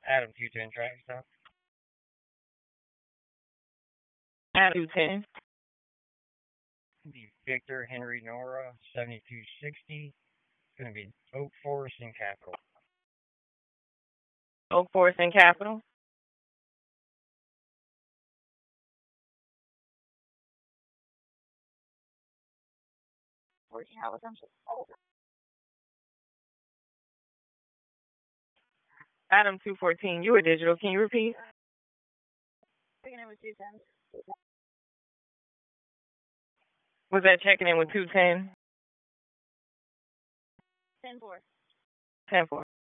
Adam 210 traffic stop. Adam 210. The Victor Henry Nora 7260. It's going to be Oak Forest and Capital. Oak Forest and Capital. Adam 214. You were digital. Can you repeat? Was that checking in with 210? 10-4. 10-4.